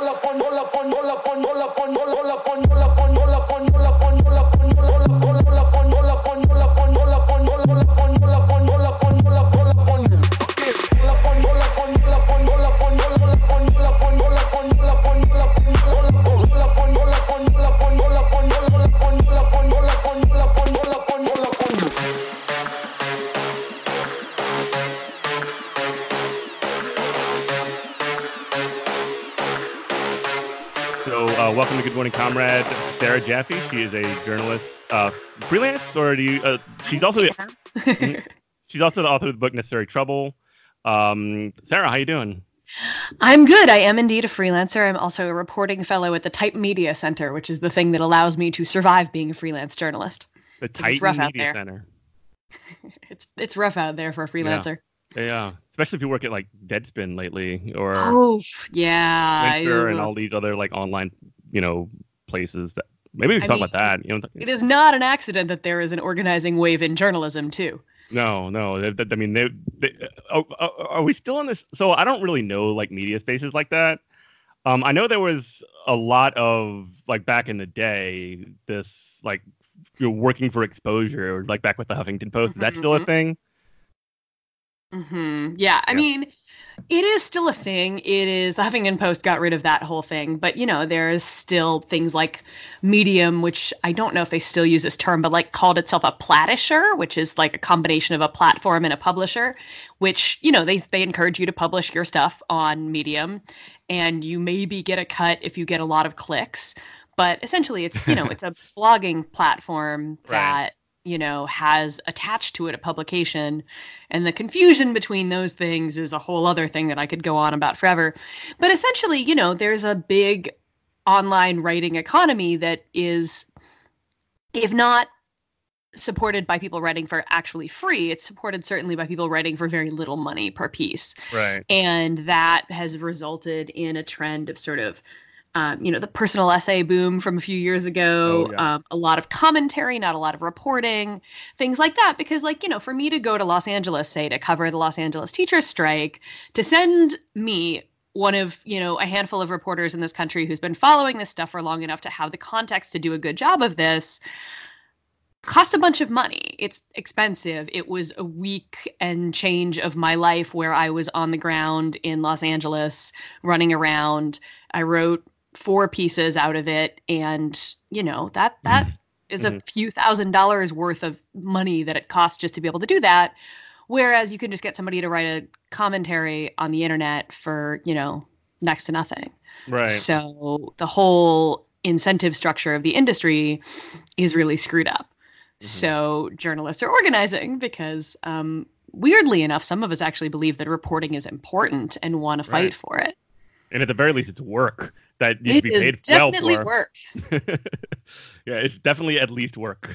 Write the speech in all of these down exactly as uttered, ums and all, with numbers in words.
Welcome to Good Morning Comrade, Sarah Jaffe. She is a journalist, uh, freelance, or do you? Uh, she's also the, she's also the author of the book Necessary Trouble. Um, Sarah, how you doing? I'm good. I am indeed a freelancer. I'm also a reporting fellow at the Type Media Center, which is the thing that allows me to survive being a freelance journalist. The Type Media Center. it's it's rough out there for a freelancer. Yeah. yeah, especially if you work at like Deadspin lately, or oh yeah, Winter and all these other like online, you know, places that maybe we can I talk mean, about that. You know, it is not an accident that there is an organizing wave in journalism too. No, no. They, they, I mean, they, they, are, are we still in this? So I don't really know like media spaces like that. Um, I know there was a lot of like back in the day, this like you're working for exposure, or like back with the Huffington Post. Mm-hmm, is that still mm-hmm. a thing? Mm-hmm. Yeah, I yeah. mean, it is still a thing. It is, the Huffington Post got rid of that whole thing, but you know, there is still things like Medium, which I don't know if they still use this term, but like called itself a platisher, which is like a combination of a platform and a publisher, which, you know, they they encourage you to publish your stuff on Medium, and you maybe get a cut if you get a lot of clicks, but essentially it's, you know, it's a blogging platform that right. you know, has attached to it a publication, and the confusion between those things is a whole other thing that I could go on about forever. But essentially, you know, there's a big online writing economy that is, if not supported by people writing for actually free, it's supported certainly by people writing for very little money per piece. Right. And that has resulted in a trend of sort of Um, you know, the personal essay boom from a few years ago, oh, yeah. um, a lot of commentary, not a lot of reporting, things like that. Because, like, you know, for me to go to Los Angeles, say, to cover the Los Angeles teachers strike, to send me, one of, you know, a handful of reporters in this country who's been following this stuff for long enough to have the context to do a good job of this, cost a bunch of money. It's expensive. It was a week and change of my life where I was on the ground in Los Angeles, running around. I wrote four pieces out of it, and you know that that mm-hmm. is a few thousand dollars worth of money that it costs just to be able to do that, whereas you can just get somebody to write a commentary on the internet for, you know, next to nothing. Right. So the whole incentive structure of the industry is really screwed up. Mm-hmm. So journalists are organizing because um weirdly enough, some of us actually believe that reporting is important and want to fight right. for it. And at the very least, it's work that needs it to be paid is definitely well for. work. Yeah, it's definitely at least work.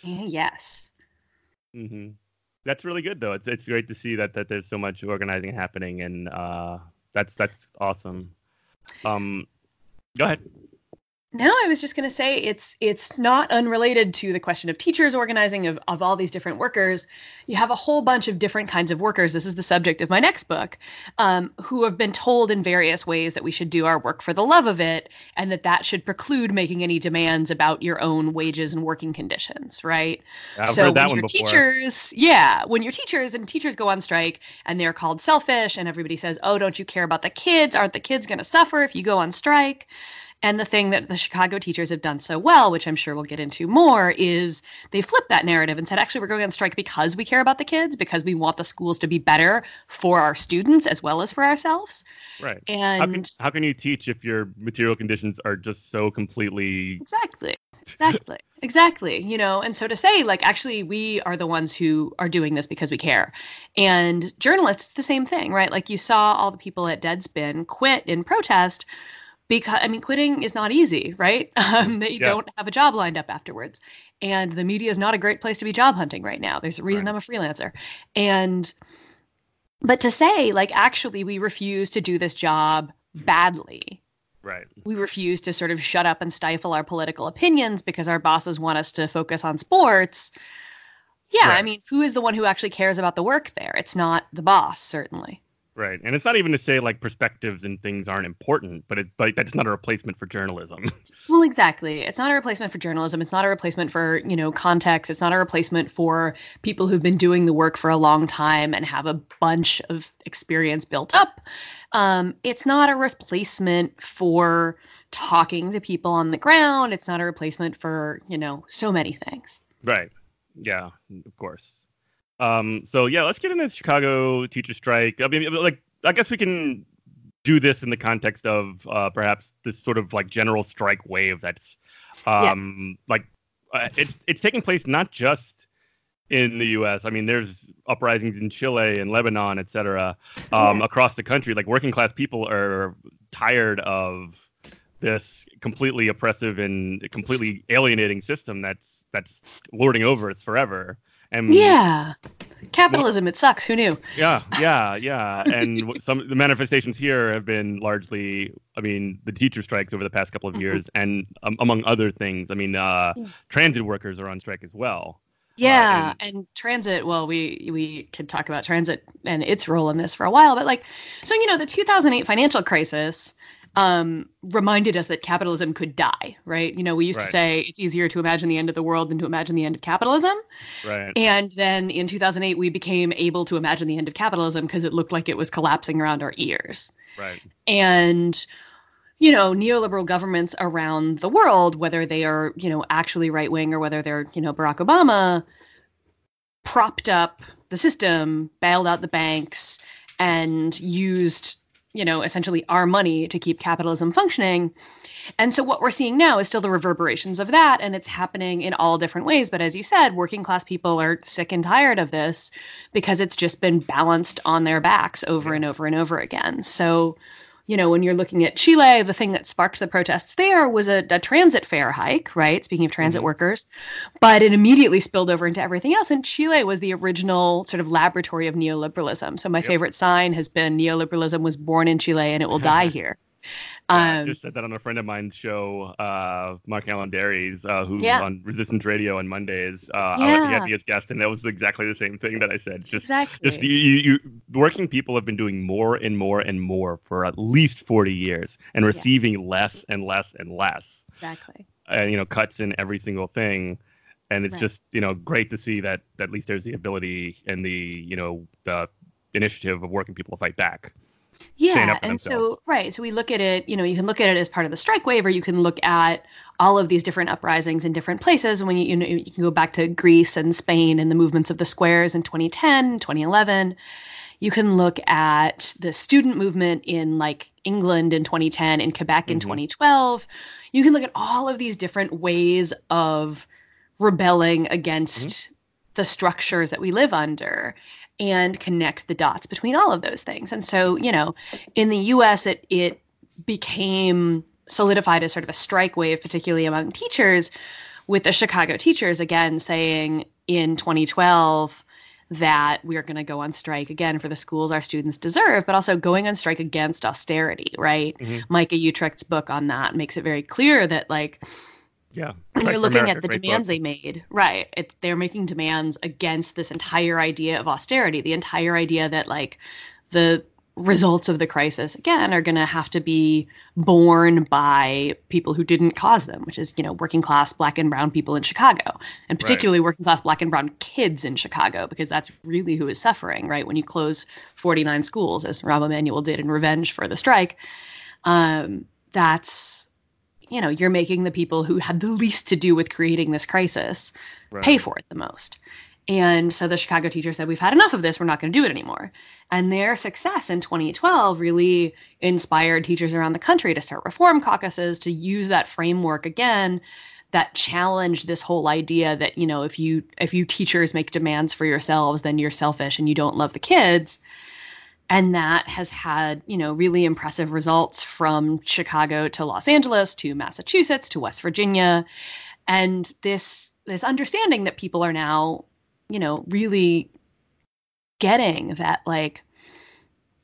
Yes. Mm-hmm. That's really good, though. It's it's great to see that that there's so much organizing happening, and uh, that's that's awesome. Um, go ahead. No, I was just going to say it's it's not unrelated to the question of teachers organizing, of, of all these different workers. You have a whole bunch of different kinds of workers. This is the subject of my next book, um, who have been told in various ways that we should do our work for the love of it, and that that should preclude making any demands about your own wages and working conditions, right? I've so heard that when one your before. teachers, yeah, when your teachers and teachers go on strike and they're called selfish, and everybody says, oh, don't you care about the kids? Aren't the kids going to suffer if you go on strike? And the thing that the Chicago teachers have done so well, which I'm sure we'll get into more, is they flipped that narrative and said, actually, we're going on strike because we care about the kids, because we want the schools to be better for our students as well as for ourselves. Right. And how can, how can you teach if your material conditions are just so completely... Exactly. Exactly. Exactly. You know, and so to say, like, actually, we are the ones who are doing this because we care. And journalists, the same thing, right? Like, you saw all the people at Deadspin quit in protest. Because, I mean, quitting is not easy, right? Um, that you yeah. don't have a job lined up afterwards. And the media is not a great place to be job hunting right now. There's a reason right. I'm a freelancer. And, but to say, like, actually, we refuse to do this job badly. Right. We refuse to sort of shut up and stifle our political opinions because our bosses want us to focus on sports. Yeah, right. I mean, who is the one who actually cares about the work there? It's not the boss, certainly. Right. And it's not even to say like perspectives and things aren't important, but it but that's not a replacement for journalism. Well, exactly. It's not a replacement for journalism. It's not a replacement for, you know, context. It's not a replacement for people who've been doing the work for a long time and have a bunch of experience built up. Um, it's not a replacement for talking to people on the ground. It's not a replacement for, you know, so many things. Right. Yeah, of course. Um, so yeah, let's get into the Chicago teacher strike. I mean, like, I guess we can do this in the context of uh, perhaps this sort of like general strike wave that's um, yeah. like uh, it's it's taking place not just in the U S. I mean, there's uprisings in Chile and Lebanon, et cetera, um, yeah. across the country. Like working class people are tired of this completely oppressive and completely alienating system that's that's lording over us forever. And yeah, capitalism, well, it sucks. Who knew? Yeah, yeah, yeah. And some the manifestations here have been largely, I mean, the teacher strikes over the past couple of years, mm-hmm. and um, among other things, I mean, uh, yeah. transit workers are on strike as well. Yeah, uh, and, and transit, well, we we could talk about transit and its role in this for a while, but like, so, you know, the two thousand eight financial crisis um, reminded us that capitalism could die, right? You know, we used right. to say it's easier to imagine the end of the world than to imagine the end of capitalism. Right. And then in two thousand eight, we became able to imagine the end of capitalism because it looked like it was collapsing around our ears. Right. And, you know, neoliberal governments around the world, whether they are, you know, actually right wing or whether they're, you know, Barack Obama, propped up the system, bailed out the banks, and used, you know, essentially our money to keep capitalism functioning. And so what we're seeing now is still the reverberations of that, and it's happening in all different ways. But as you said, working class people are sick and tired of this because it's just been balanced on their backs over and over and over again. So, you know, when you're looking at Chile, the thing that sparked the protests there was a, a transit fare hike, right? Speaking of transit mm-hmm. workers, but it immediately spilled over into everything else. And Chile was the original sort of laboratory of neoliberalism. So my yep. favorite sign has been neoliberalism was born in Chile and it will die here. Yeah, um, I just said that on a friend of mine's show, uh, Mark Allen Dairies, uh, who's yeah. on Resistance Radio on Mondays. Uh, yeah. He had me as guest, and that was exactly the same thing that I said. Just, exactly. Just you, you, working people have been doing more and more and more for at least forty years, and receiving yeah. less and less and less. Exactly. And you know, cuts in every single thing, and it's right. just you know great to see that at least there's the ability and the you know the initiative of working people to fight back. Yeah. And so, right. So we look at it, you know, you can look at it as part of the strike wave, or you can look at all of these different uprisings in different places. And when you, you know, you can go back to Greece and Spain and the movements of the squares in twenty ten, twenty eleven. You can look at the student movement in like England in twenty ten, in Quebec in mm-hmm. twenty twelve. You can look at all of these different ways of rebelling against mm-hmm. the structures that we live under, and connect the dots between all of those things. And so, you know, in the U S, it it became solidified as sort of a strike wave, particularly among teachers, with the Chicago teachers, again, saying in twenty twelve that we are going to go on strike again for the schools our students deserve, but also going on strike against austerity, right? Mm-hmm. Micah Utrecht's book on that makes it very clear that, like, yeah. when you're looking America, at the demands book. they made, right, it, they're making demands against this entire idea of austerity, the entire idea that, like, the results of the crisis, again, are going to have to be borne by people who didn't cause them, which is, you know, working class Black and brown people in Chicago, and particularly right. working class Black and brown kids in Chicago, because that's really who is suffering, right? When you close forty-nine schools, as Rahm Emanuel did in revenge for the strike, um, that's, you know, you're making the people who had the least to do with creating this crisis right. pay for it the most. And so the Chicago teachers said, we've had enough of this. We're not going to do it anymore. And their success in twenty twelve really inspired teachers around the country to start reform caucuses, to use that framework again, that challenged this whole idea that, you know, if you if you teachers make demands for yourselves, then you're selfish and you don't love the kids. And that has had, you know, really impressive results from Chicago to Los Angeles, to Massachusetts, to West Virginia. And this this understanding that people are now, you know, really getting that, like,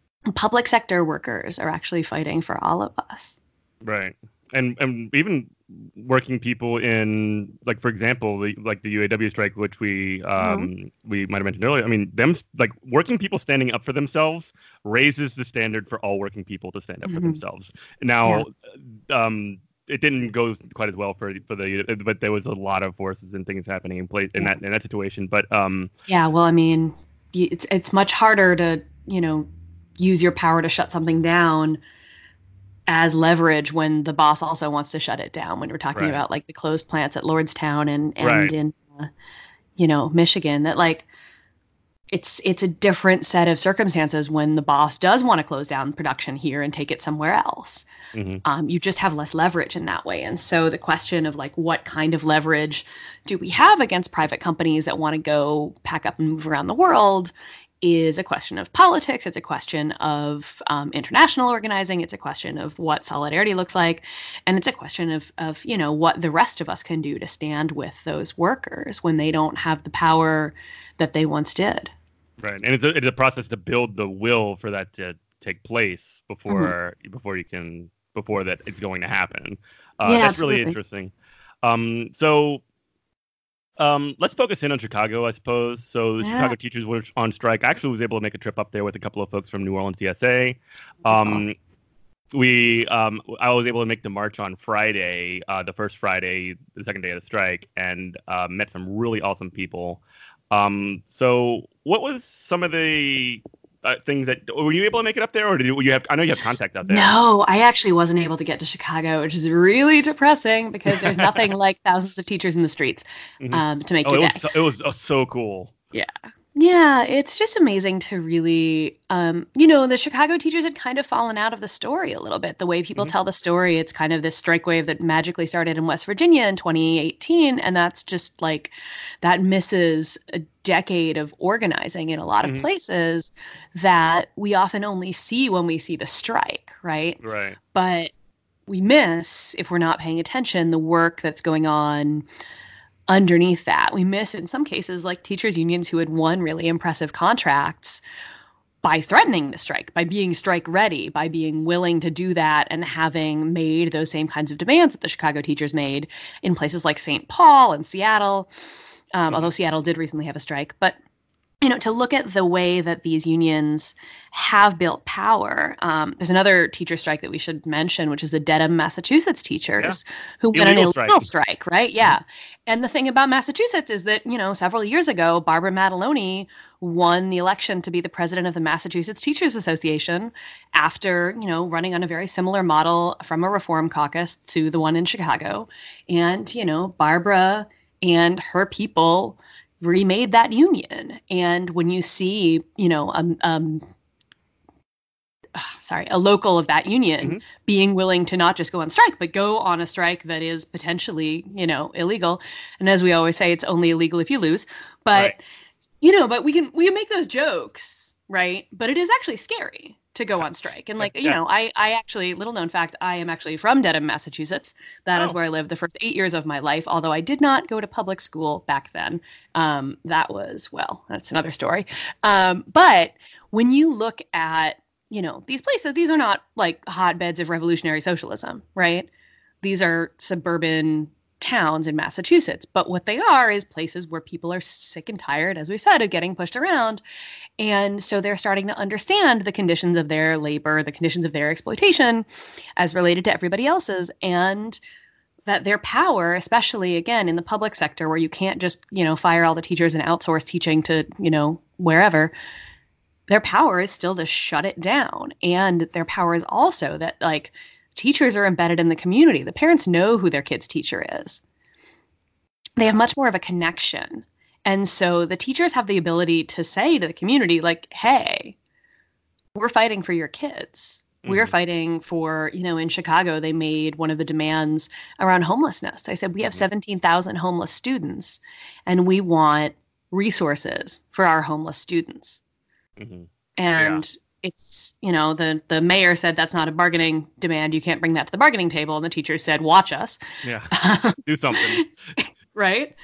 public sector workers are actually fighting for all of us. Right. And and even working people in, like, for example, the, like the U A W strike, which we um, mm-hmm. we might have mentioned earlier. I mean, them like working people standing up for themselves raises the standard for all working people to stand up mm-hmm. for themselves. Now, yeah. um, it didn't go quite as well for for the, but there was a lot of forces and things happening in place in yeah. that in that situation. But um, yeah, well, I mean, it's it's much harder to you know use your power to shut something down as leverage when the boss also wants to shut it down, when we're talking right. about like the closed plants at Lordstown and, and right. in, uh, you know, Michigan, that like, it's, it's a different set of circumstances when the boss does want to close down production here and take it somewhere else. Mm-hmm. Um, you just have less leverage in that way. And so the question of like, what kind of leverage do we have against private companies that want to go pack up and move around the world is a question of politics. It's a question of um, international organizing. It's a question of what solidarity looks like. And it's a question of, of, you know, what the rest of us can do to stand with those workers when they don't have the power that they once did. Right. And it's a, it's a process to build the will for that to take place before, mm-hmm. before you can, before that it's going to happen. Uh, yeah, that's absolutely. really interesting. Um, so, Um, let's focus in on Chicago, I suppose. So the yeah. Chicago teachers were on strike. I actually was able to make a trip up there with a couple of folks from New Orleans C S A. Um, we, um, I was able to make the march on Friday, uh, the first Friday, the second day of the strike, and uh, met some really awesome people. Um, so what was some of the Uh, things that were you able to make it up there, or did you, you have? I know you have contacts out there. No, I actually wasn't able to get to Chicago, which is really depressing because there's nothing like thousands of teachers in the streets mm-hmm. um, to make oh, your it day. Was so, it was uh, so cool. Yeah, yeah, it's just amazing to really, um, you know, the Chicago teachers had kind of fallen out of the story a little bit. The way people mm-hmm. tell the story, it's kind of this strike wave that magically started in West Virginia in twenty eighteen, and that's just like that misses a decade of organizing in a lot of mm-hmm. places that we often only see when we see the strike, right? Right. But we miss, if we're not paying attention, the work that's going on underneath that. We miss, in some cases, like teachers' unions who had won really impressive contracts by threatening to strike, by being strike ready, by being willing to do that and having made those same kinds of demands that the Chicago teachers made in places like Saint Paul and Seattle. Um, although Seattle did recently have a strike, but, you know, to look at the way that these unions have built power. Um, there's another teacher strike that we should mention, which is the Dedham, Massachusetts teachers yeah. who went an illegal strike. strike, right? Yeah. Mm-hmm. And the thing about Massachusetts is that, you know, several years ago, Barbara Mataloni won the election to be the president of the Massachusetts Teachers Association after, you know, running on a very similar model from a reform caucus to the one in Chicago. And, you know, Barbara and her people remade that union. And when you see, you know, um, um sorry, a local of that union mm-hmm. being willing to not just go on strike, but go on a strike that is potentially, you know, illegal. And as we always say, it's only illegal if you lose. But, right. you know, but we can we can make those jokes, right? But it is actually scary to go on strike. And like, you yeah. know, I, I actually, little known fact, I am actually from Dedham, Massachusetts. That oh. is where I lived the first eight years of my life, although I did not go to public school back then. Um, that was, well, that's another story. Um, but when you look at, you know, these places, these are not like hotbeds of revolutionary socialism, right? These are suburban towns in Massachusetts, but what they are is places where people are sick and tired, as we said, of getting pushed around. And so they're starting to understand the conditions of their labor, the conditions of their exploitation as related to everybody else's, and that their power, especially again in the public sector where you can't just, you know, fire all the teachers and outsource teaching to, you know, wherever, their power is still to shut it down. And their power is also that, like, teachers are embedded in the community. The parents know who their kid's teacher is. They have much more of a connection. And so the teachers have the ability to say to the community, like, hey, we're fighting for your kids. Mm-hmm. We're fighting for, you know, in Chicago, they made one of the demands around homelessness. I said, we have mm-hmm. seventeen thousand homeless students, and we want resources for our homeless students. Mm-hmm. And yeah. It's, you know, the, the mayor said that's not a bargaining demand. You can't bring that to the bargaining table. And the teachers said, watch us. Yeah, do something. Right.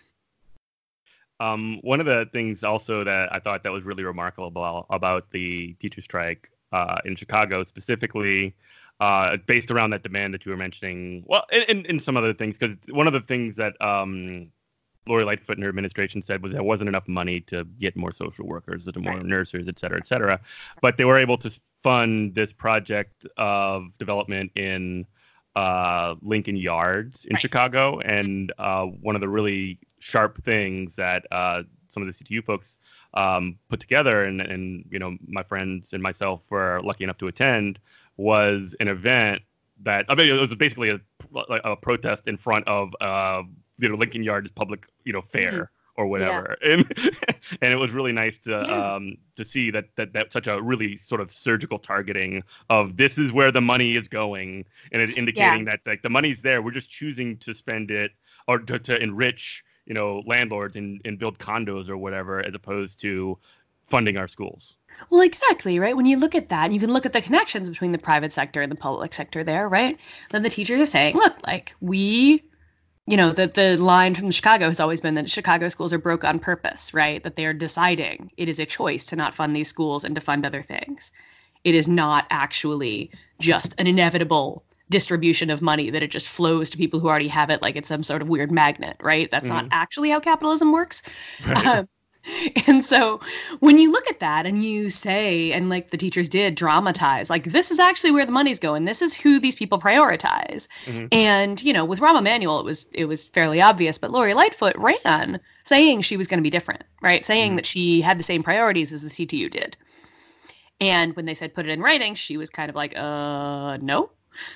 Um, one of the things also that I thought that was really remarkable about, about the teacher strike uh, in Chicago specifically, uh, based around that demand that you were mentioning. Well, and, and some other things, because one of the things that um, Lori Lightfoot and her administration said was there wasn't enough money to get more social workers, to more right. nurses, et cetera, et cetera. But they were able to fund this project of development in uh, Lincoln Yards in right. Chicago. And uh, one of the really sharp things that uh, some of the C T U folks um, put together, and, and, you know, my friends and myself were lucky enough to attend, was an event that, I mean, it was basically a, a protest in front of, uh, you know, Lincoln Yards public, you know, fair mm-hmm. or whatever. Yeah. And and it was really nice to yeah. um, to see that, that that such a really sort of surgical targeting of this is where the money is going, and it indicating yeah. that like the money's there. We're just choosing to spend it or to, to enrich, you know, landlords and, and build condos or whatever, as opposed to funding our schools. Well, exactly, right? When you look at that, you can look at the connections between the private sector and the public sector there, right? Then the teachers are saying, look, like we, you know, the, the line from Chicago has always been that Chicago schools are broke on purpose, right? That they are deciding it is a choice to not fund these schools and to fund other things. It is not actually just an inevitable distribution of money that it just flows to people who already have it like it's some sort of weird magnet, right? That's mm-hmm. not actually how capitalism works. Right. Um, and so when you look at that and you say, and like the teachers did, dramatize, like this is actually where the money's going. This is who these people prioritize. Mm-hmm. And, you know, with Rahm Emanuel, it was it was fairly obvious, but Lori Lightfoot ran saying she was going to be different, right? Saying mm-hmm. that she had the same priorities as the C T U did. And when they said put it in writing, she was kind of like, uh, no.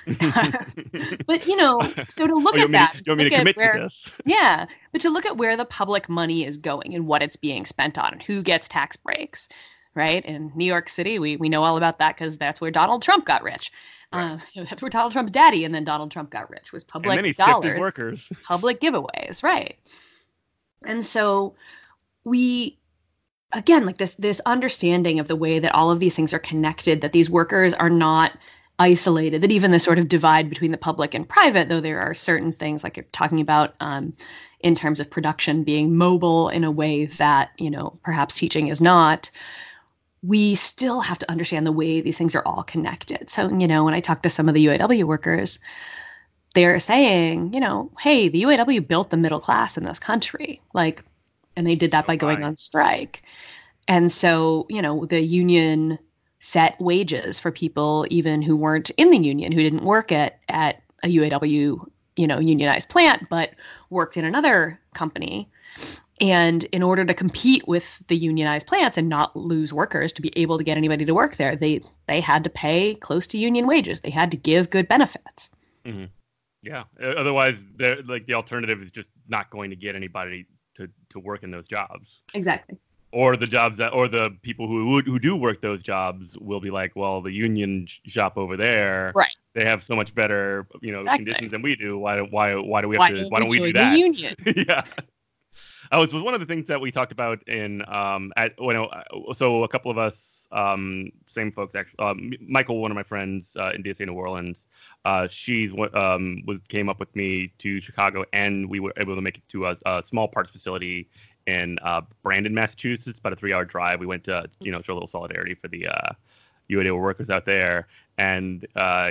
But, you know, so to look oh, at that. To, you want me to commit where, to this? Yeah. But to look at where the public money is going and what it's being spent on and who gets tax breaks, right? In New York City, we, we know all about that because that's where Donald Trump got rich. Right. Uh, that's where Donald Trump's daddy and then Donald Trump got rich, was public and then he dollars, workers. Public giveaways, right? And so we... Again, like this this understanding of the way that all of these things are connected, that these workers are not isolated, that even the sort of divide between the public and private, though there are certain things like you're talking about um, in terms of production being mobile in a way that, you know, perhaps teaching is not, we still have to understand the way these things are all connected. So, you know, when I talk to some of the U A W workers, they're saying, you know, hey, the U A W built the middle class in this country. Like, and they did that by going on strike. And so, you know, the union set wages for people even who weren't in the union, who didn't work at, at a U A W, you know, unionized plant, but worked in another company. And in order to compete with the unionized plants and not lose workers, to be able to get anybody to work there, they they had to pay close to union wages. They had to give good benefits. Mm-hmm. Yeah. Otherwise, like the alternative is just not going to get anybody to, to work in those jobs. Exactly. Or the jobs that, or the people who who do work those jobs will be like, well, the union shop over there, right? They have so much better, you know, exactly. conditions than we do. Why why why do we have why to? Why don't we do that? The union. Yeah. Oh, it was one of the things that we talked about in um at you know so a couple of us um same folks actually um, Michael, one of my friends uh, in D S A New Orleans, uh she's um was came up with me to Chicago, and we were able to make it to a, a small parts facility in uh Brandon, Massachusetts, about a three hour drive. We went to, you know, show a little solidarity for the uh U A W workers out there, and uh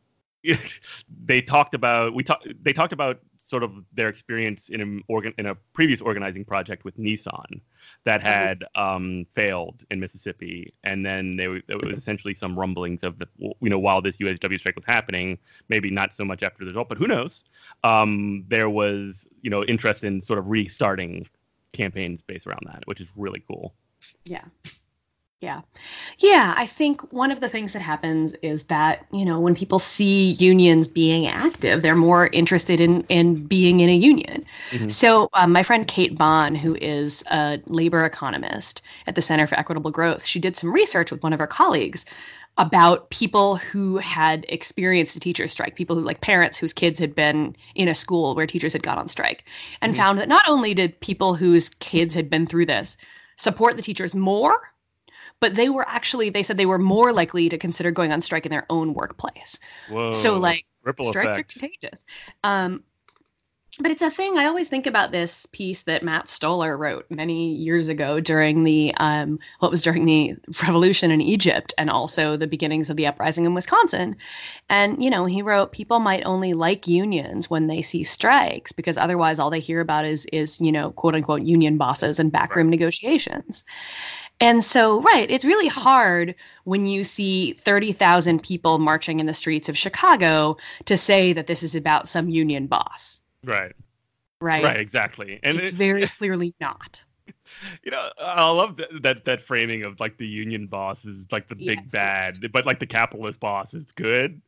they talked about we talked they talked about sort of their experience in an organ in a previous organizing project with Nissan that had um, failed in Mississippi, and then there, there was essentially some rumblings of the, you know, while this U A W strike was happening, maybe not so much after the result, but who knows? Um, there was, you know, interest in sort of restarting campaigns based around that, which is really cool. Yeah. Yeah. Yeah. I think one of the things that happens is that, you know, when people see unions being active, they're more interested in, in being in a union. Mm-hmm. So um, my friend Kate Bond, who is a labor economist at the Center for Equitable Growth, she did some research with one of her colleagues about people who had experienced a teacher's strike, people who, like parents whose kids had been in a school where teachers had gone on strike, and mm-hmm. found that not only did people whose kids had been through this support the teachers more, but they were actually, they said they were more likely to consider going on strike in their own workplace. Whoa, so like ripple strikes effect. are contagious. Um, But it's a thing. I always think about this piece that Matt Stoller wrote many years ago during the um, what was during the revolution in Egypt and also the beginnings of the uprising in Wisconsin. And you know, he wrote, people might only like unions when they see strikes because otherwise all they hear about is is you know, quote unquote union bosses and backroom Right. negotiations. And so, right, it's really hard when you see thirty thousand people marching in the streets of Chicago to say that this is about some union boss. Right. Right. Right. Exactly. And It's it, very clearly not. you know, I love that, that that framing of like the union boss is like the big Yes, bad, yes. but like the capitalist boss is good.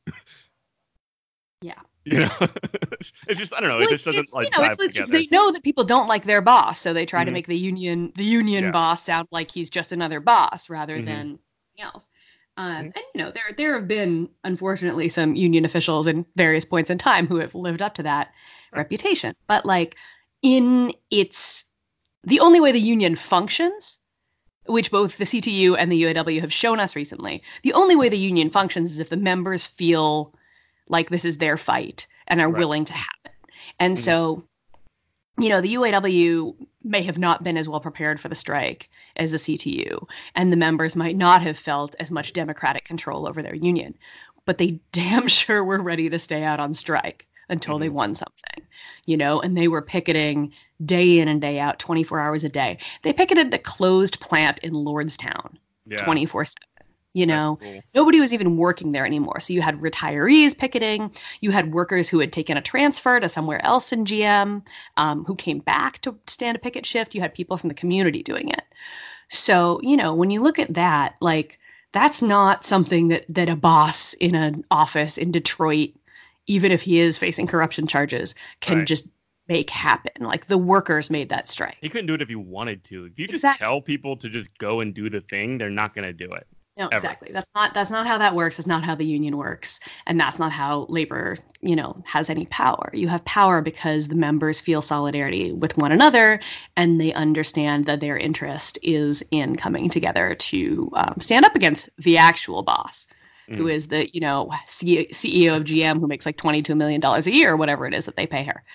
Yeah. You know, it's just I don't know. It Well, just it's, doesn't it's you like know, it's, jive it's it's- together. they know that people don't like their boss, so they try to Mhm. make the union the union Yeah. boss sound like he's just another boss rather Mhm. than anything else. Um, Mhm. and you know, there there have been unfortunately some union officials in various points in time who have lived up to that reputation. But like in its the only way the union functions, which both the C T U and the U A W have shown us recently, the only way the union functions is if the members feel like this is their fight and are Right. willing to have it. And Mhm. so, you know, the U A W may have not been as well prepared for the strike as the C T U, and the members might not have felt as much democratic control over their union, but they damn sure were ready to stay out on strike until they Mhm. won something, you know, and they were picketing day in and day out, twenty-four hours a day. They picketed the closed plant in Lordstown Yeah. twenty-four seven. You know, That's cool. nobody was even working there anymore. So you had retirees picketing, you had workers who had taken a transfer to somewhere else in G M, um, who came back to stand a picket shift. You had people from the community doing it. So, you know, when you look at that, like that's not something that that a boss in an office in Detroit, even if he is facing corruption charges, can Right. just make happen. Like the workers made that strike. He couldn't do it if he wanted to. If you just Exactly. tell people to just go and do the thing, they're not going to do it. No, Ever. exactly. That's not that's not how that works. It's not how the union works. And that's not how labor, you know, has any power. You have power because the members feel solidarity with one another and they understand that their interest is in coming together to um, stand up against the actual boss, Mm. who is the, you know, C- CEO of G M who makes like twenty-two million dollars a year or whatever it is that they pay her.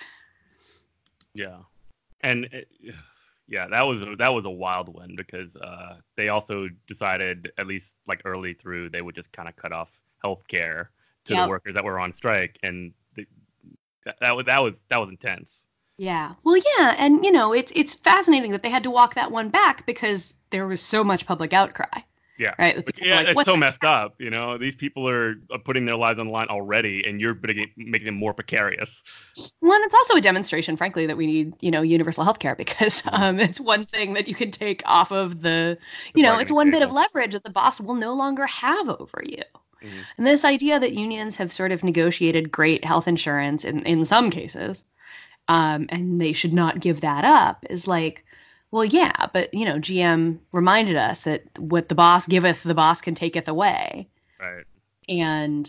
Yeah. And it, yeah, that was that was a wild one because uh, they also decided, at least like early through, they would just kind of cut off health care to Yep. the workers that were on strike, and the, that, that was that was that was intense. Yeah. Well, yeah, and you know, it's it's fascinating that they had to walk that one back because there was so much public outcry. Yeah, Right. The but people were yeah, like, it's "What so the messed up. You know, these people are, are putting their lives on the line already, and you're making making them more precarious. Well, and it's also a demonstration, frankly, that we need, you know, universal health care because Mhm. um, it's one thing that you can take off of the, The you know, it's bargaining one bit of table. leverage that the boss will no longer have over you. Mhm. And this idea that unions have sort of negotiated great health insurance in, in some cases, um, and they should not give that up is like, well, yeah, but, you know, G M reminded us that what the boss giveth, the boss can taketh away. Right. And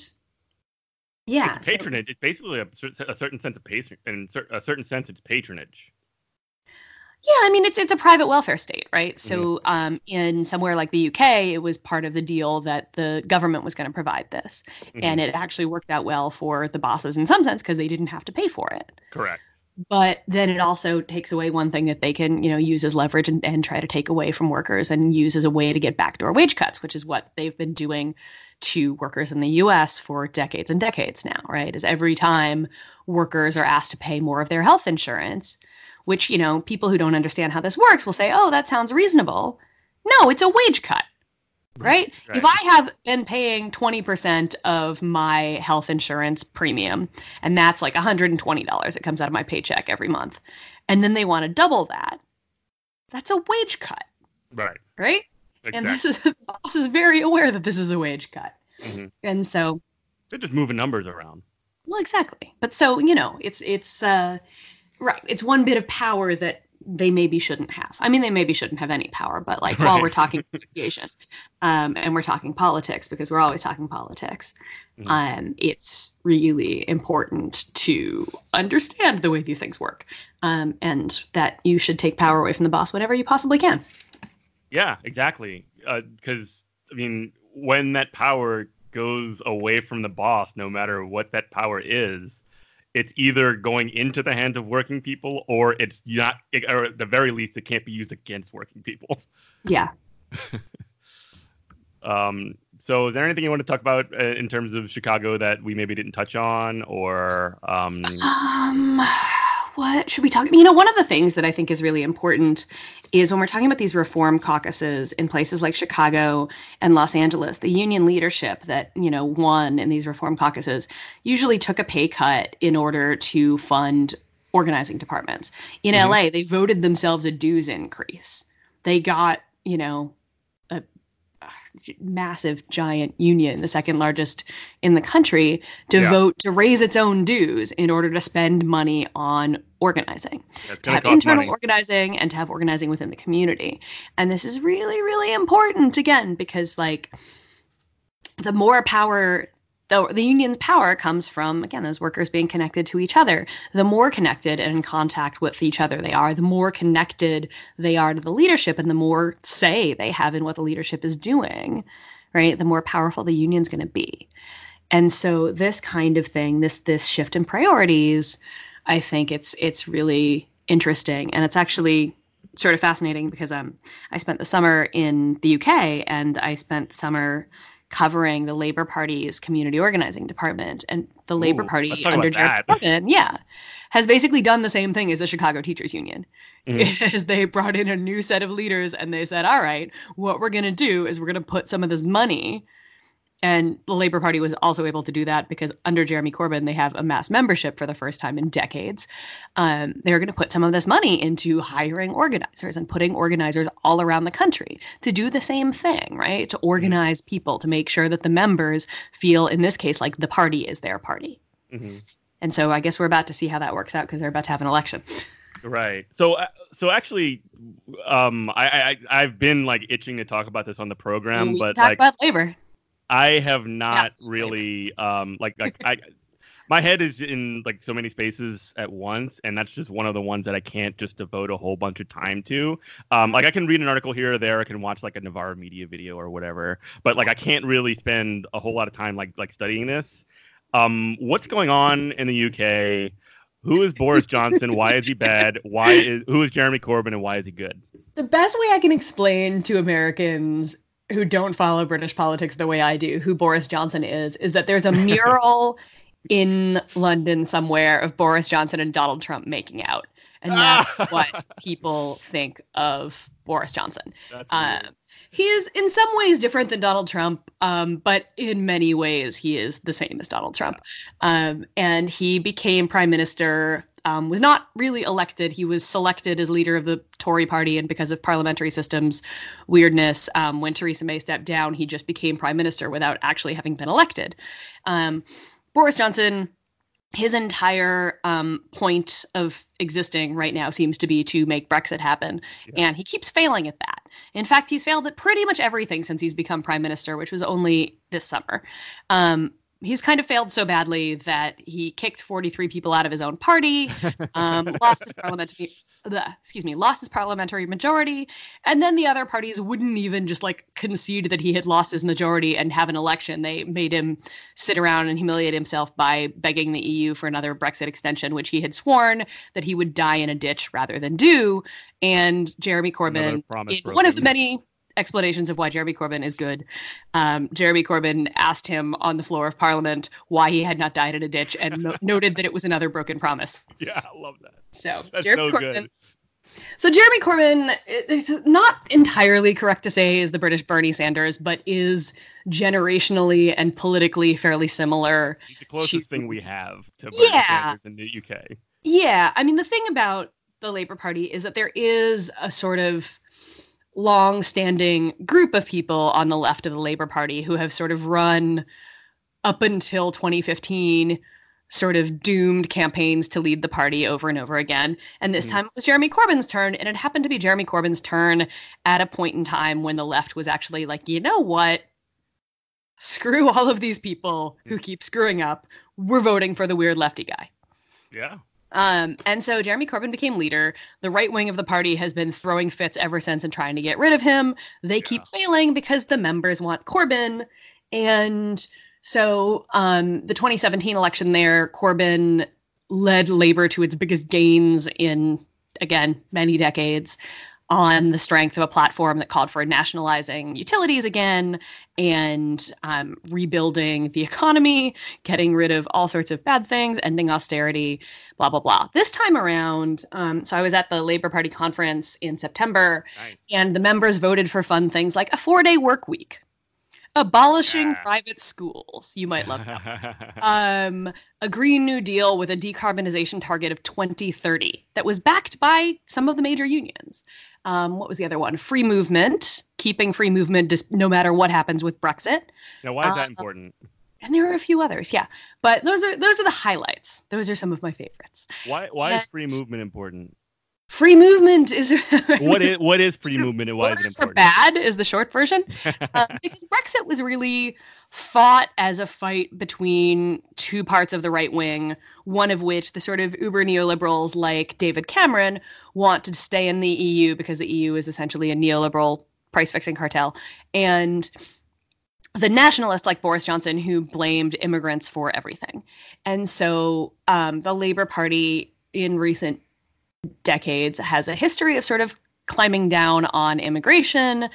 yeah, It's so- patronage. It's basically a, cer- a certain sense of patronage. In cer- a certain sense, it's patronage. Yeah, I mean it's it's a private welfare state, right? So um, in somewhere like the U K, it was part of the deal that the government was going to provide this, Mhm. and it actually worked out well for the bosses in some sense because they didn't have to pay for it. Correct. But then it also takes away one thing that they can, you know, use as leverage and, and try to take away from workers and use as a way to get backdoor wage cuts, which is what they've been doing to workers in the U S for decades and decades now, right? Is every time workers are asked to pay more of their health insurance, which, you know, people who don't understand how this works will say, oh, that sounds reasonable. No, it's a wage cut. Right? Right. If I have been paying twenty percent of my health insurance premium, and that's like one hundred twenty dollars, it comes out of my paycheck every month, and then they want to double that, that's a wage cut, Right. right? Exactly. And this is, the boss is very aware that this is a wage cut. Mhm. And so, They're just moving numbers around. well, exactly. But so, you know, it's, it's, uh, right. It's one bit of power that they maybe shouldn't have. I mean, they maybe shouldn't have any power, but like while Right. we're talking negotiation, um, and we're talking politics, because we're always talking politics, Mhm. um, it's really important to understand the way these things work, um, and that you should take power away from the boss whenever you possibly can. Yeah, exactly. Because, I mean, when that power goes away from the boss, no matter what that power is, it's either going into the hands of working people or it's not, or at the very least, it can't be used against working people. Yeah. um. So, is there anything you want to talk about uh, in terms of Chicago that we maybe didn't touch on, or um? Um. What should we talk about? You know, one of the things that I think is really important is when we're talking about these reform caucuses in places like Chicago and Los Angeles, the union leadership that, you know, won in these reform caucuses usually took a pay cut in order to fund organizing departments. In mm-hmm. L A, they voted themselves a dues increase. They got, you know, a massive giant union, the second largest in the country, to yeah. vote to raise its own dues in order to spend money on organizing, to have internal money. organizing and to have organizing within the community. And this is really, really important, again, because like the more power, the, the union's power comes from, again, those workers being connected to each other. The more connected and in contact with each other they are, the more connected they are to the leadership and the more say they have in what the leadership is doing, right? The more powerful the union's going to be. And so this kind of thing, this this shift in priorities, I think it's it's really interesting. And it's actually sort of fascinating because um, I spent the summer in the U K and I spent the summer covering the Labour Party's community organizing department. And the Ooh, Labour Party under Jeremy Corbyn, yeah, has basically done the same thing as the Chicago Teachers Union. Mm-hmm. Is they brought in a new set of leaders and they said, all right, what we're going to do is we're going to put some of this money. And the Labour Party was also able to do that because under Jeremy Corbyn, they have a mass membership for the first time in decades. Um, they're going to put some of this money into hiring organizers and putting organizers all around the country to do the same thing, right? To organize mm-hmm. people, to make sure that the members feel, in this case, like the party is their party. Mm-hmm. And so I guess we're about to see how that works out because they're about to have an election. Right. So, uh, so actually, um, I, I, I've been like itching to talk about this on the program, we but talk like about labor. I have not yeah. really um like like I my head is in like so many spaces at once, and that's just one of the ones that I can't just devote a whole bunch of time to. Um like I can read an article here or there, I can watch like a Navarro Media video or whatever, but like I can't really spend a whole lot of time like like studying this. Um what's going on in the U K? Who is Boris Johnson? Why is he bad? Why is who is Jeremy Corbyn and why is he good? The best way I can explain to Americans who don't follow British politics the way I do, who Boris Johnson is, is that there's a mural in London somewhere of Boris Johnson and Donald Trump making out. And that's what people think of Boris Johnson. Um, he is in some ways different than Donald Trump, um, but in many ways he is the same as Donald Trump. Um, and he became prime minister, um, was not really elected. He was selected as leader of the Tory party. And because of parliamentary systems weirdness, um, when Theresa May stepped down, he just became prime minister without actually having been elected. Um, Boris Johnson, his entire um, point of existing right now seems to be to make Brexit happen. Yeah. And he keeps failing at that. In fact, he's failed at pretty much everything since he's become prime minister, which was only this summer. Um, he's kind of failed so badly that he kicked forty-three people out of his own party, um, lost his parliamentary, uh, excuse me, lost his parliamentary majority, and then the other parties wouldn't even just like concede that he had lost his majority and have an election. They made him sit around and humiliate himself by begging the E U for another Brexit extension, which he had sworn that he would die in a ditch rather than do. And Jeremy Corbyn, in one of the many explanations of why Jeremy Corbyn is good. Um, Jeremy Corbyn asked him on the floor of Parliament why he had not died in a ditch and no- noted that it was another broken promise. Yeah, I love that. So, That's Jeremy so Corbyn, good. So Jeremy Corbyn, it's not entirely correct to say is the British Bernie Sanders, but is generationally and politically fairly similar. He's the closest to, thing we have to Bernie yeah. Sanders in the U K. Yeah, I mean, the thing about the Labour Party is that there is a sort of long-standing group of people on the left of the Labour Party who have sort of run up until twenty fifteen sort of doomed campaigns to lead the party over and over again. And this mm. time it was Jeremy Corbyn's turn, and it happened to be Jeremy Corbyn's turn at a point in time when the left was actually like, you know what? Screw all of these people who keep screwing up. We're voting for the weird lefty guy. Yeah. Um, and so Jeremy Corbyn became leader. The right wing of the party has been throwing fits ever since and trying to get rid of him. They yeah. keep failing because the members want Corbyn. And so um, the twenty seventeen election there, Corbyn led labor to its biggest gains in, again, many decades, on the strength of a platform that called for nationalizing utilities again and um, rebuilding the economy, getting rid of all sorts of bad things, ending austerity, blah, blah, blah. This time around, um, so I was at the Labor Party conference in September, Nice. and the members voted for fun things like a four-day work week, abolishing Yeah. private schools. You might love that. um, a Green New Deal with a decarbonization target of twenty thirty that was backed by some of the major unions. Um, what was the other one? Free movement, keeping free movement dis- no matter what happens with Brexit. Now, why is that Um, important? And there are a few others, yeah. But those are those are the highlights. Those are some of my favorites. Why why is and- free movement important? Free movement is What is what is free movement and why is it Voters are important? bad is the short version. um, because Brexit was really fought as a fight between two parts of the right wing, one of which the sort of uber neoliberals like David Cameron want to stay in the E U because the E U is essentially a neoliberal price-fixing cartel, and the nationalists like Boris Johnson who blamed immigrants for everything. And so um, the Labour Party in recent decades has a history of sort of climbing down on immigration.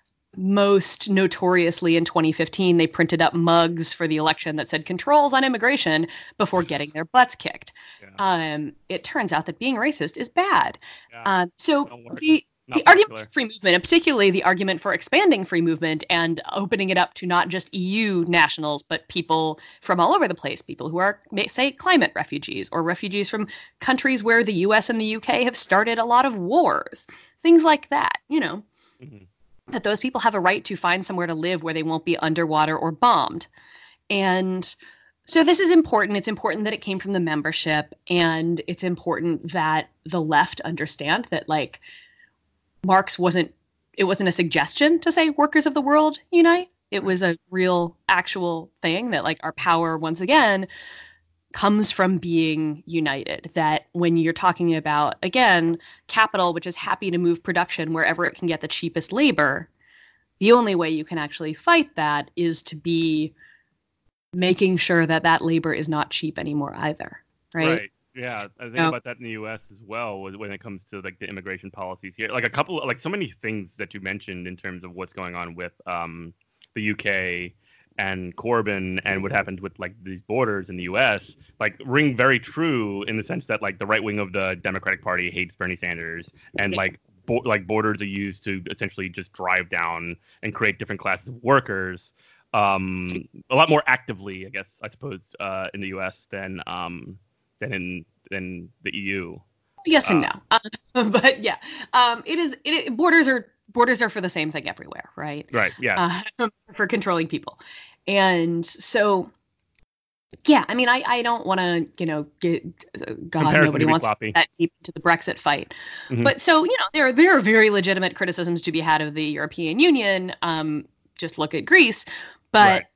Most notoriously in twenty fifteen, they printed up mugs for the election that said controls on immigration before getting their butts kicked. Yeah. Um, it turns out that being racist is bad. Yeah. Um, so Don't work. the Not the argument popular. for free movement, and particularly the argument for expanding free movement and opening it up to not just E U nationals, but people from all over the place, people who are, may- say, climate refugees or refugees from countries where the U S and the U K have started a lot of wars, things like that, you know, Mhm. that those people have a right to find somewhere to live where they won't be underwater or bombed. And so this is important. It's important that it came from the membership, and it's important that the left understand that, like, Marx wasn't, it wasn't a suggestion to say workers of the world unite. It was a real actual thing that, like, our power once again comes from being united. That when you're talking about, again, capital, which is happy to move production wherever it can get the cheapest labor, the only way you can actually fight that is to be making sure that that labor is not cheap anymore either. Right. Yeah, I think So- about that in the U S as well with- when it comes to like the immigration policies here. Like a couple, like so many things that you mentioned in terms of what's going on with um, the U K and Corbyn and what happened with like these borders in the U S like ring very true in the sense that like the right wing of the Democratic Party hates Bernie Sanders and Yeah. like bo- like borders are used to essentially just drive down and create different classes of workers. Um, a lot more actively, I guess, I suppose, uh, in the U S than um, than in than the E U. Yes and Uh, no. Uh, but yeah, um, it is. It, borders are borders are for the same thing everywhere, right? Right. Yeah. Uh, for controlling people, and so yeah. I mean, I I don't want to you know get God Comparison nobody to be wants sloppy. to get that deep into the Brexit fight, Mhm. but so you know there there are very legitimate criticisms to be had of the European Union. Um, just look at Greece, but Right.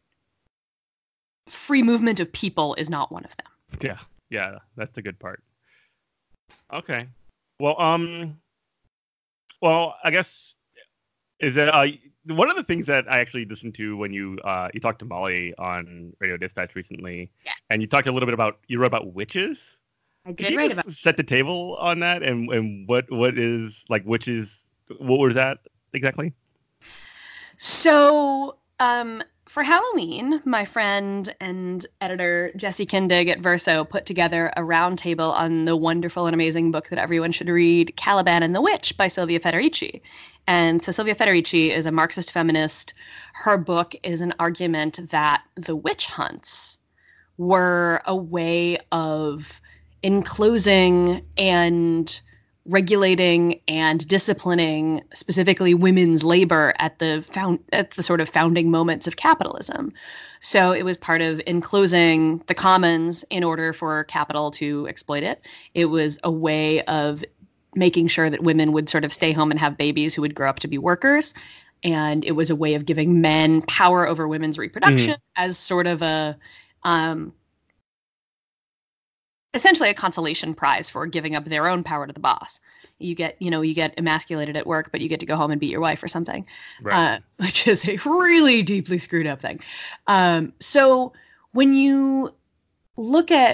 free movement of people is not one of them. Yeah. Yeah. That's the good part. Okay. Well, um, well, I guess is that uh, one of the things that I actually listened to when you uh you talked to Molly on Radio Dispatch recently, Yes. and you talked a little bit about you wrote about witches. I Can did you write just about. set the table on that and and what what is like witches? What was that exactly? So, um, for Halloween, my friend and editor Jesse Kindig at Verso put together a roundtable on the wonderful and amazing book that everyone should read, Caliban and the Witch by Silvia Federici. And so Silvia Federici is a Marxist feminist. Her book is an argument that the witch hunts were a way of enclosing and regulating and disciplining specifically women's labor at the found at the sort of founding moments of capitalism. So it was part of enclosing the commons in order for capital to exploit it. It was a way of making sure that women would sort of stay home and have babies who would grow up to be workers. And it was a way of giving men power over women's reproduction as sort of a um, essentially a consolation prize for giving up their own power to the boss. You get, you know, you get emasculated at work, but you get to go home and beat your wife or something, Right. uh, which is a really deeply screwed up thing. Um, so when you look at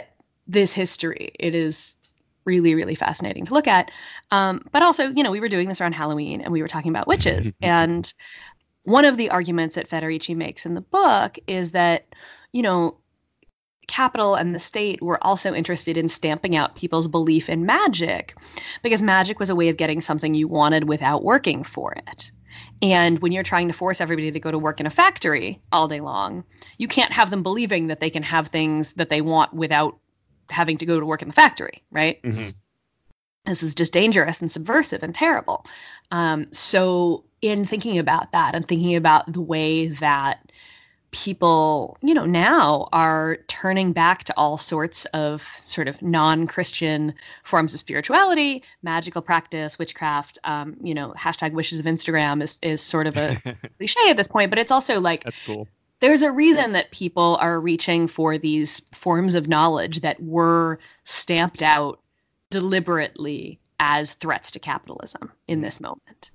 this history. It is really, really fascinating to look at. Um, but also, you know, we were doing this around Halloween and we were talking about witches. And one of the arguments that Federici makes in the book is that, you know, capital and the state were also interested in stamping out people's belief in magic, because magic was a way of getting something you wanted without working for it. And when you're trying to force everybody to go to work in a factory all day long, you can't have them believing that they can have things that they want without having to go to work in the factory, right? Mm-hmm. This is just dangerous and subversive and terrible. Um, so in thinking about that and thinking about the way that people, you know, now are turning back to all sorts of sort of non-Christian forms of spirituality, magical practice, witchcraft, um, you know, hashtag wishes of Instagram is, is sort of a cliche at this point, but it's also like, that's cool. There's a reason that people are reaching for these forms of knowledge that were stamped out deliberately as threats to capitalism in this moment.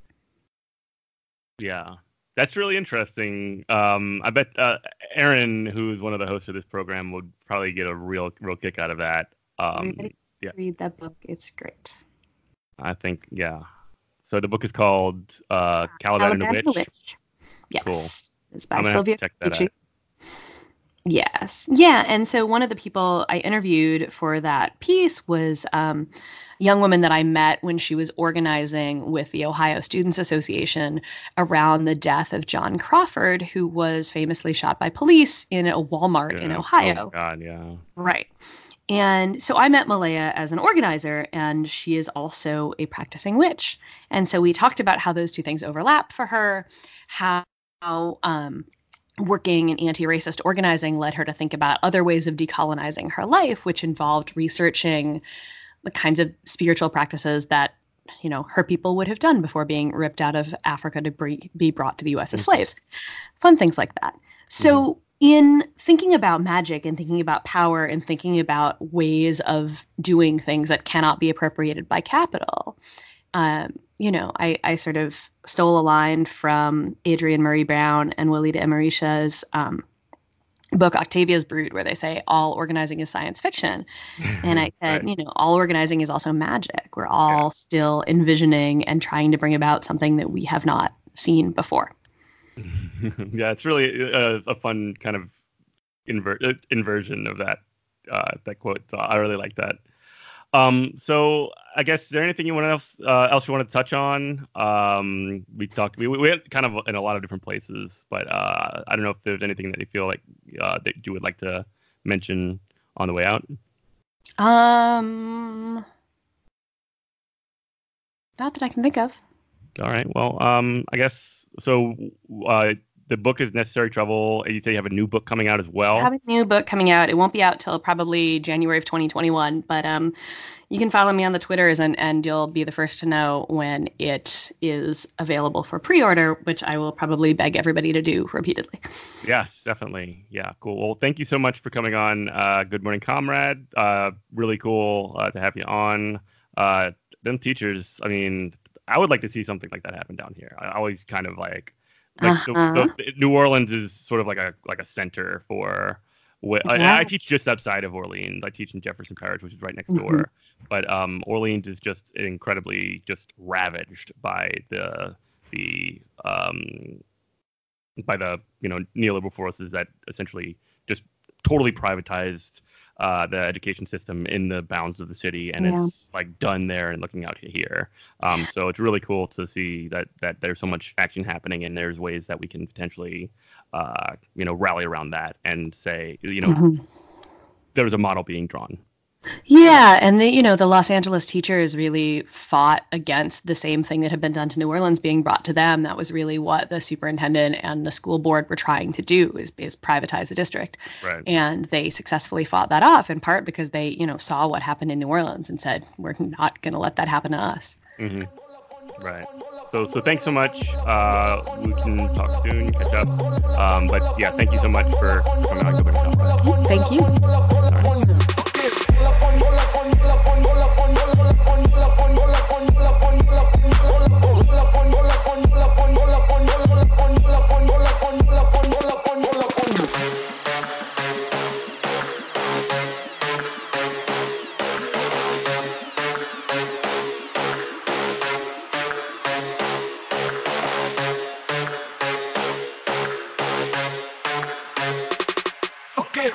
Yeah, that's really interesting. Um, I bet uh, Erin, who's one of the hosts of this program, would probably get a real, real kick out of that. Um, yeah. Read that book; it's great. I think, yeah. So the book is called uh, Caliban, Caliban and the Witch. Witch. Yes. Cool. It's by Sylvia Federici. Yes. Yeah. And so one of the people I interviewed for that piece was um, a young woman that I met when she was organizing with the Ohio Students Association around the death of John Crawford, who was famously shot by police in a Walmart yeah. in Ohio. Oh, God, yeah. Right. And so I met Malaya as an organizer, and she is also a practicing witch. And so we talked about how those two things overlap for her, how How um, working in anti-racist organizing led her to think about other ways of decolonizing her life, which involved researching the kinds of spiritual practices that, you know, her people would have done before being ripped out of Africa to be, be brought to the U S as mm-hmm. slaves. Fun things like that. So mm-hmm. in thinking about magic and thinking about power and thinking about ways of doing things that cannot be appropriated by capital, um, you know, I, I sort of stole a line from Adrienne Murray Brown and Walida Amarisha's um, book, Octavia's Brood, where they say all organizing is science fiction. And I said, right. you know, all organizing is also magic. We're all yeah. still envisioning and trying to bring about something that we have not seen before. Yeah, it's really a, a fun kind of inver- inversion of that uh, that quote. So I really like that. Um, so I guess, is there anything you want else uh, else you want to touch on? Um, we talked, we, we went kind of in a lot of different places, but uh, I don't know if there's anything that you feel like uh, that you would like to mention on the way out. Um, not that I can think of. All right. Well, um, I guess so. Uh, the book is Necessary Trouble. You say you have a new book coming out as well. I have a new book coming out. It won't be out till probably January of twenty twenty-one, but um, you can follow me on the Twitters and, and you'll be the first to know when it is available for pre-order, which I will probably beg everybody to do repeatedly. Yes, definitely. Yeah, cool. Well, thank you so much for coming on uh, Good Morning Comrade. Uh, really cool uh, to have you on. Uh, them teachers, I mean, I would like to see something like that happen down here. I always kind of like, like uh-huh. the, the, New Orleans is sort of like a like a center for. Wh- yeah. I, I teach just outside of Orleans. I teach in Jefferson Parish, which is right next mm-hmm. door. But um, Orleans is just incredibly just ravaged by the the um, by the you know neoliberal forces that essentially just totally privatized uh, the education system in the bounds of the city, and yeah. it's like done there and looking out here. Um, so it's really cool to see that that there's so much action happening, and there's ways that we can potentially, uh, you know, rally around that and say, you know, mm-hmm. there's a model being drawn. Yeah, and the you know the Los Angeles teachers really fought against the same thing that had been done to New Orleans being brought to them. That was really what the superintendent and the school board were trying to do, is, is privatize the district. Right. And they successfully fought that off, in part because they you know saw what happened in New Orleans and said, we're not going to let that happen to us. Mm-hmm. Right. So so thanks so much. Uh, we can talk soon, catch up. Um, but yeah, thank you so much for coming on. Thank you.